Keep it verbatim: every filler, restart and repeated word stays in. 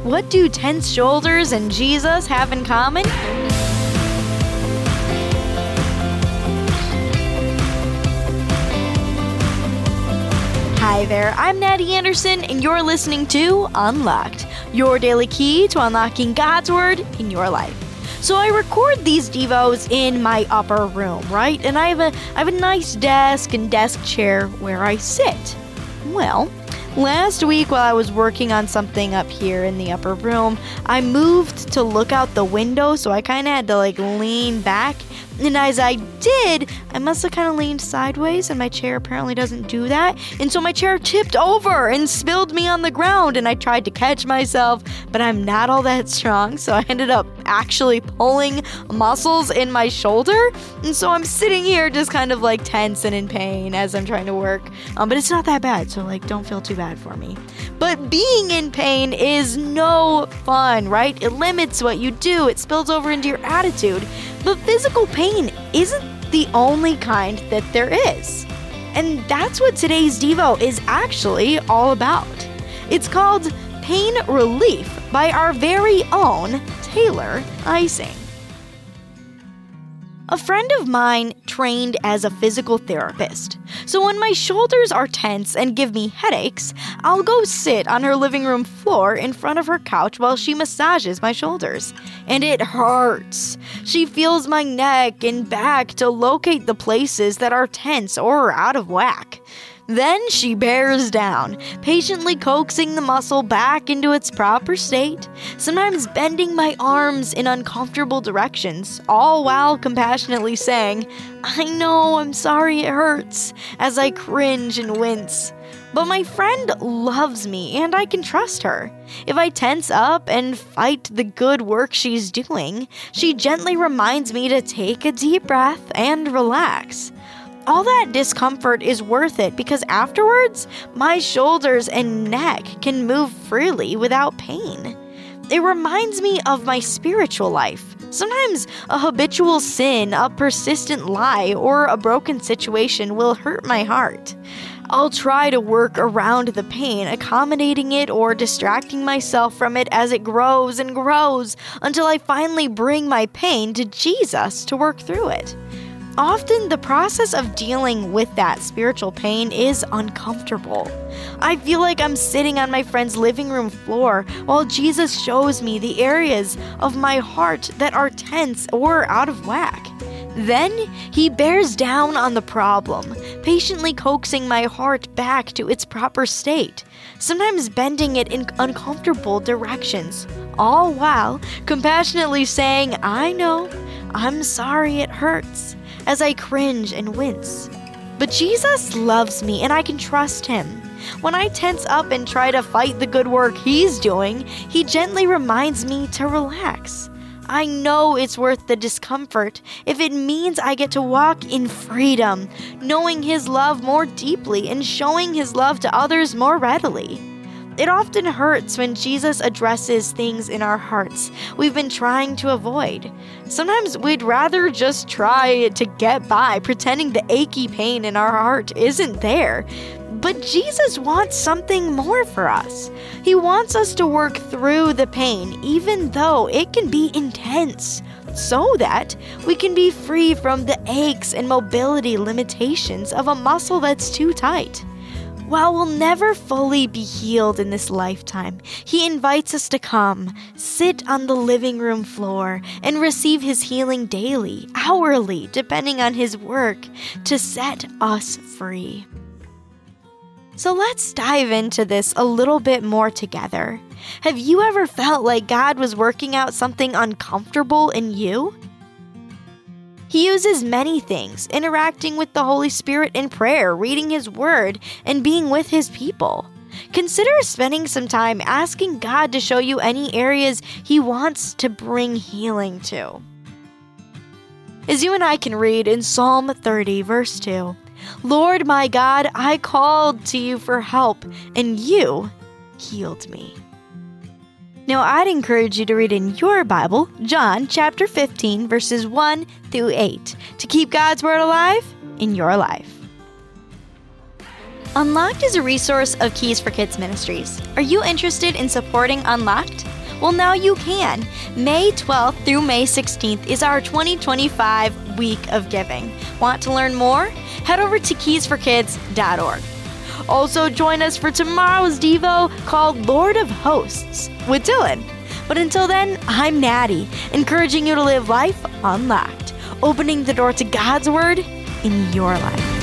What do tense shoulders and Jesus have in common? Hi there, I'm Natty Anderson, and you're listening to Unlocked, your daily key to unlocking God's Word in your life. So I record these devos in my upper room, right? And I have a I have a nice desk and desk chair where I sit. Well, last week while I was working on something up here in the upper room, I moved to look out the window, so I kind of had to like lean back. And as I did, I must have kind of leaned sideways, and my chair apparently doesn't do that. And so my chair tipped over and spilled me on the ground, and I tried to catch myself, but I'm not all that strong, so I ended up actually pulling muscles in my shoulder. And so I'm sitting here just kind of like tense and in pain as I'm trying to work. Um, but it's not that bad, so like don't feel too bad for me. But being in pain is no fun, right? It limits what you do. It spills over into your attitude. But physical pain isn't the only kind that there is. And that's what today's Devo is actually all about. It's called Pain Relief by our very own Taylor Ising. A friend of mine trained as a physical therapist. So when my shoulders are tense and give me headaches, I'll go sit on her living room floor in front of her couch while she massages my shoulders. And it hurts. She feels my neck and back to locate the places that are tense or out of whack. Then she bears down, patiently coaxing the muscle back into its proper state, sometimes bending my arms in uncomfortable directions, all while compassionately saying, "I know, I'm sorry it hurts," as I cringe and wince. But my friend loves me, and I can trust her. If I tense up and fight the good work she's doing, she gently reminds me to take a deep breath and relax. All that discomfort is worth it because afterwards, my shoulders and neck can move freely without pain. It reminds me of my spiritual life. Sometimes a habitual sin, a persistent lie, or a broken situation will hurt my heart. I'll try to work around the pain, accommodating it or distracting myself from it as it grows and grows until I finally bring my pain to Jesus to work through it. Often, the process of dealing with that spiritual pain is uncomfortable. I feel like I'm sitting on my friend's living room floor while Jesus shows me the areas of my heart that are tense or out of whack. Then, he bears down on the problem, patiently coaxing my heart back to its proper state, sometimes bending it in uncomfortable directions, all while compassionately saying, "I know, I'm sorry it hurts," as I cringe and wince. But Jesus loves me, and I can trust him. When I tense up and try to fight the good work he's doing, he gently reminds me to relax. I know it's worth the discomfort if it means I get to walk in freedom, knowing his love more deeply and showing his love to others more readily. It often hurts when Jesus addresses things in our hearts we've been trying to avoid. Sometimes we'd rather just try to get by, pretending the achy pain in our heart isn't there. But Jesus wants something more for us. He wants us to work through the pain, even though it can be intense, so that we can be free from the aches and mobility limitations of a muscle that's too tight. While we'll never fully be healed in this lifetime, he invites us to come, sit on the living room floor, and receive his healing daily, hourly, depending on his work, to set us free. So let's dive into this a little bit more together. Have you ever felt like God was working out something uncomfortable in you? He uses many things, interacting with the Holy Spirit in prayer, reading his word, and being with his people. Consider spending some time asking God to show you any areas he wants to bring healing to. As you and I can read in Psalm thirty, verse two, "Lord my God, I called to you for help, and you healed me." Now, I'd encourage you to read in your Bible, John chapter fifteen, verses one through eight, to keep God's Word alive in your life. Unlocked is a resource of Keys for Kids Ministries. Are you interested in supporting Unlocked? Well, now you can. May twelfth through May sixteenth is our twenty twenty-five Week of Giving. Want to learn more? Head over to keys for kids dot org. Also, join us for tomorrow's Devo called Lord of Hosts with Dylan. But until then, I'm Natty, encouraging you to live life unlocked, opening the door to God's Word in your life.